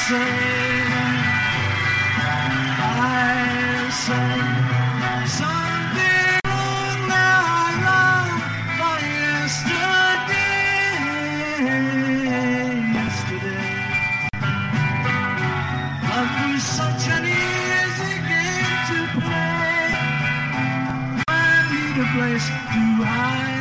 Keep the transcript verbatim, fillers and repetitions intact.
say, I say, something wrong now I long for yesterday, yesterday. Love was such an easy game to play. I need a place to hide.